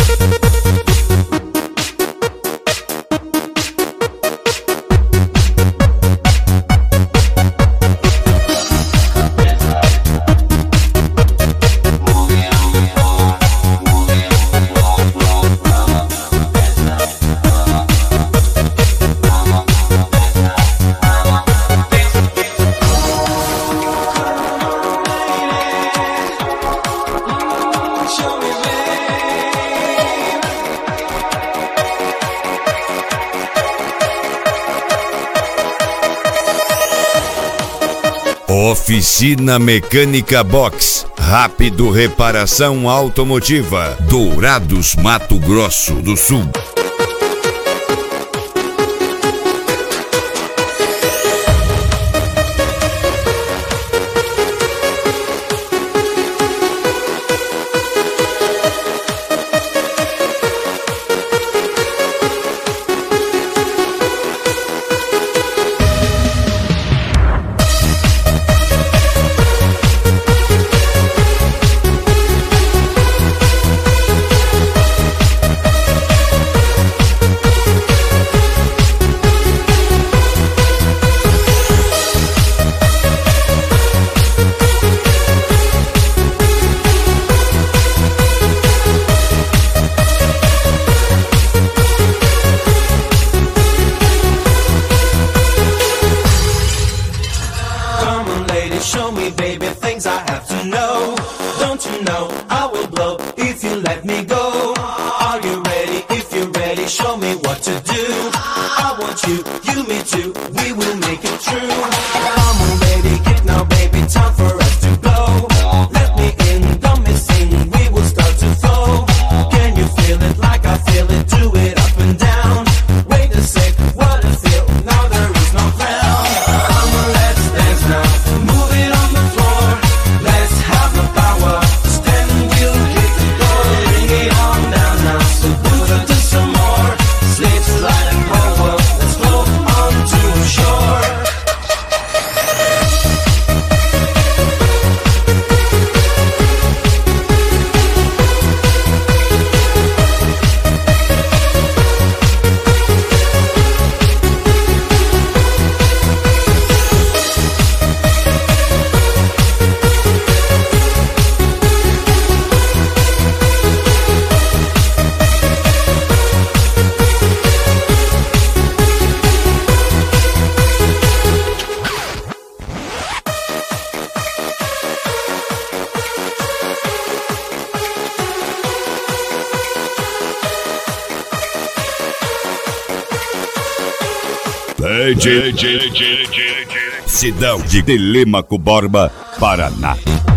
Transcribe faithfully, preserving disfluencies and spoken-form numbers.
Oficina Mecânica Box, Rápido Reparação Automotiva, Dourados, Mato Grosso do Sul. Show me, baby, things I have to know. Don't you know I will blow if you let me go? Are you ready? If you're ready, show me what to do. I want you, you me too. We will make it true. Come on, baby, get now, baby. Time for us to go. Let me in, don't me sing. We will start to flow. Can you feel it like I feel it? Do it up and down. Wait a sec, what I feel. Now there is no clown. Come on, let's dance now. Cidade de Telêmaco Borba, Paraná.